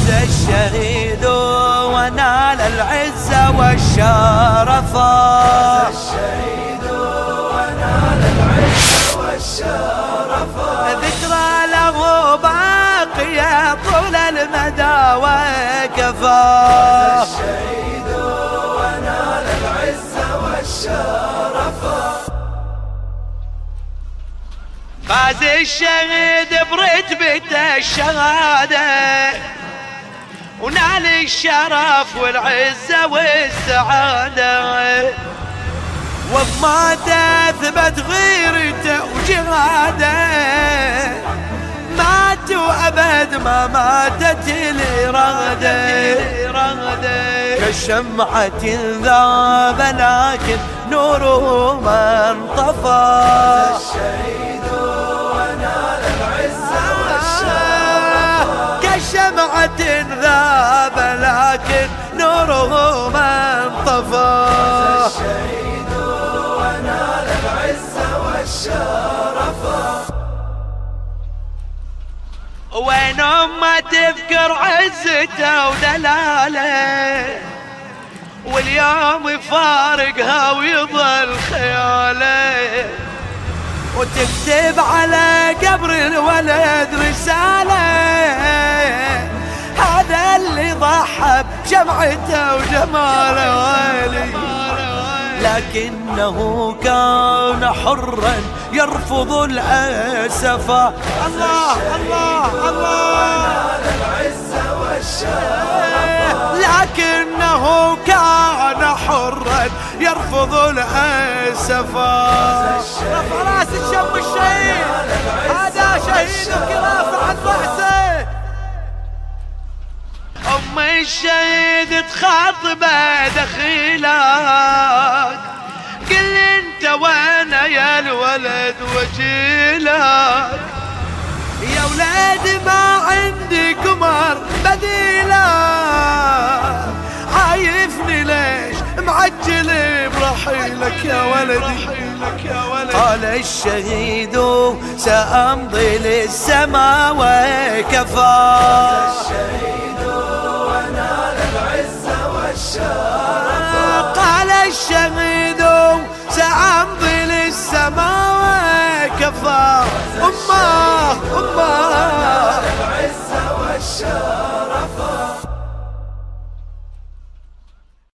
الشهيد ونال العز والشرف، فاز الشهيد ونال العز والشرف، ذكرى له باقية طول المدى وكفى، فاز الشهيد ونال العز والشرف. فاز الشهيد برتبة الشهادة ونال الشرف والعزة والسعادة، وما تثبت غيرته وجهاده، مات وأبد ما ماتت الإرادة، كالشمعة ذاب لكن نوره ما انطفى، الشهيد ونال العز والشرف، كالشمعة ذاب لكن نوره ما انطفى، الشهيد ونال العز والشرف. وين ما تذكر عزته ودلاله، واليوم يفارقها ويظل خياله، وتكتب على قبر الولد رسالة، هذا اللي ضحى بجمعته وجماله ويلي، لكنه كان حرا يرفض الأسفة، الله الله الله، العز والشرف، لكنه كان حرا يرفض الأسفة. رفع راس الشم الشهيد، هذا شهيدك رافع عن رأسه. أم الشهيد تخاطبه دخيلك، قل انت وانا يا الولد وجيلك، يا ولاد ما عندي قمر بديلك، عايفني ليش معجل برحيلك يا ولدي، قال الشهيد سأمضي للسما وكفى، الشهيد ونال العز والشرف، قال الشهيد سأمضي للسما وكفى، أمه العز والشرف.